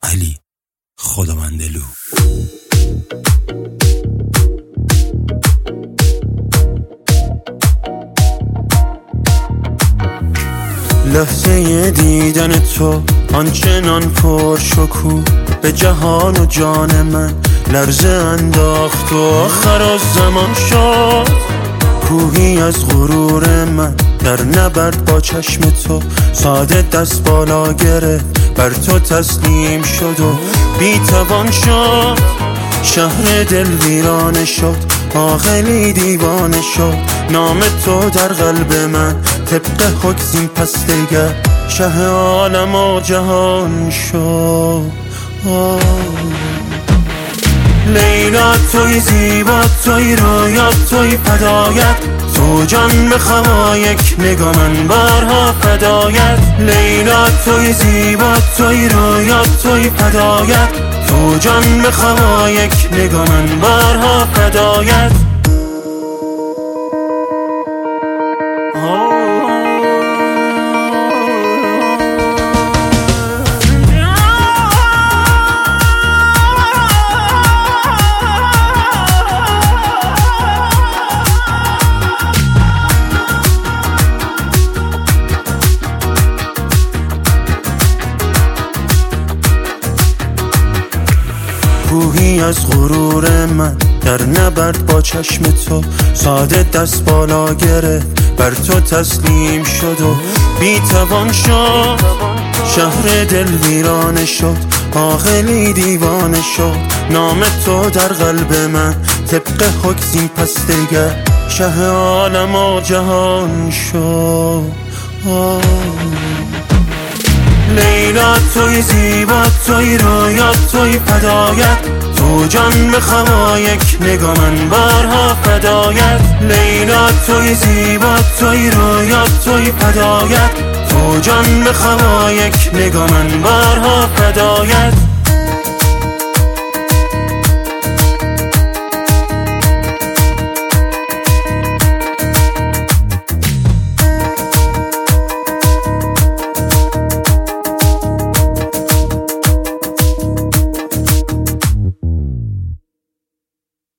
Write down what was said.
علی خداوندلو. لحظه دیدن تو آنچنان پرشکوه به جهان و جان من لرزه انداخت و آخر از زمان شد. کوهی از غرور من در نبرد با چشم تو ساده دست بالا گرفت، بر تو تسلیم شد و بی‌توان شد. شهر دل ویرانه شد، عاقلی دیوانه شد. نام تو در قلب من طبق حکم پس دگر شه عالم و جهان شد. لیلا توی زیبا، توی رویا، توی فدایت، تو جان بخوا یک نگاه من بارها فدایت. لیلا توی زیبا، توی رویا، توی فدایت، تو جان بخوا یک نگاه من بارها فدایت. کوهی از غرور من در نبرد با چشم تو ساده دست بالا گرفت، بر تو تسلیم شد و بی‌توان شد. شهر دل ویرانه شد، عاقلی دیوانه شد. نام تو در قلب من طبق حکم پس دگر شه عالم و جهان شد. لیلا توی زیبا، توی رویا، توی فدایت، تو جان بخوا یک نگاه من بارها فدایت. لیلا توی زیبا، توی رویا، توی فدایت، تو جان بخوا یک نگاه من بارها فدایت.